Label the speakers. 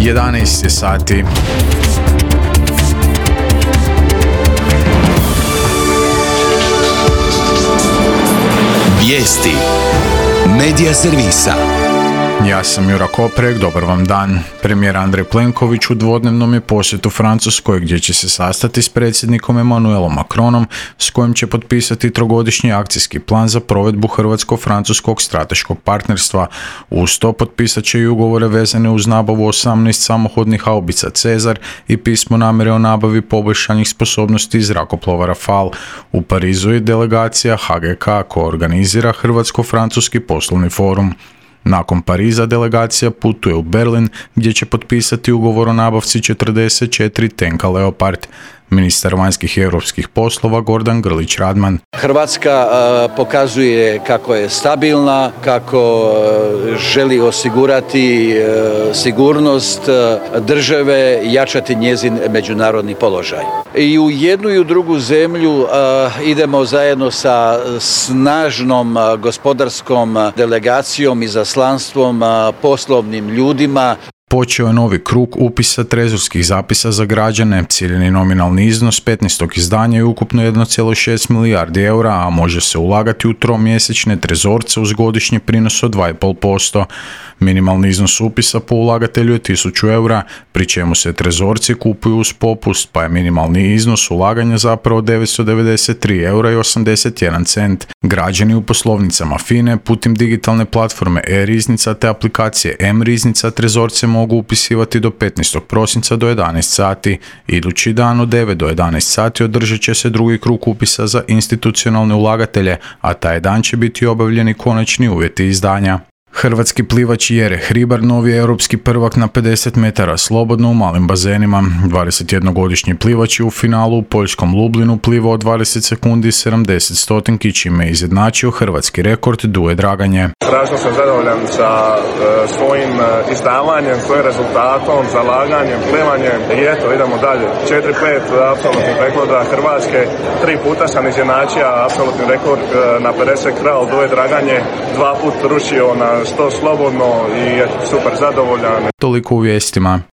Speaker 1: 11 je sati.
Speaker 2: Vijesti Medija servisa.
Speaker 1: Ja sam Jura Koprek, dobar vam dan. Premijer Andrej Plenković u dvodnevnom je posjetu Francuskoj gdje će se sastati s predsjednikom Emmanuelom Macronom s kojim će potpisati trogodišnji akcijski plan za provedbu hrvatsko-francuskog strateškog partnerstva. Uz to potpisat će i ugovore vezane uz nabavu 18 samohodnih haubica Cezar i pismo namjere o nabavi poboljšanih sposobnosti zrakoplova Rafale. U Parizu je delegacija HGK koja organizira Hrvatsko-francuski poslovni forum. Nakon Pariza delegacija putuje u Berlin gdje će potpisati ugovor o nabavci 44 tenka Leopard. Ministar vanjskih i europskih poslova Gordan Grlić Radman.
Speaker 3: Hrvatska pokazuje kako je stabilna, kako želi osigurati sigurnost države, jačati njezin međunarodni položaj. I u jednu i u drugu zemlju idemo zajedno sa snažnom gospodarskom delegacijom, izaslanstvom, poslovnim ljudima.
Speaker 1: Počeo je novi krug upisa trezorskih zapisa za građane. Ciljeni nominalni iznos 15. izdanja je ukupno 1,6 milijardi eura, a može se ulagati u tromjesečne trezorce uz godišnji prinos od 2,5%. Minimalni iznos upisa po ulagatelju je 1000 eura, pri čemu se trezorci kupuju uz popust, pa je minimalni iznos ulaganja zapravo 993 eura i 81 cent. Građani u poslovnicama FINE putem digitalne platforme e-riznica te aplikacije m-riznica trezorce mogu upisivati do 15. prosinca do 11 sati. Idući dan od 9 do 11 sati održat će se drugi krug upisa za institucionalne ulagatelje, a taj dan će biti obavljeni konačni uvjeti izdanja. Hrvatski plivač Jere Hribar novi je europski prvak na 50 metara slobodno u malim bazenima. 21-godišnji plivač je u finalu u poljskom Lublinu plivao 20 sekundi 70 stotinki, čime je izjednačio hrvatski rekord Duje Draganje.
Speaker 4: Strašno sam zadovoljan sa svojim izdavanjem, svojim rezultatom, zalaganjem, plivanjem i eto, idemo dalje. 4-5 apsolutnih rekorda Hrvatske, 3 puta sam izjednačio apsolutni rekord na 50 kral Duje Draganje, 2 puta rušio na 100 slobodno i super zadovoljan.
Speaker 1: Toliko u vijestima.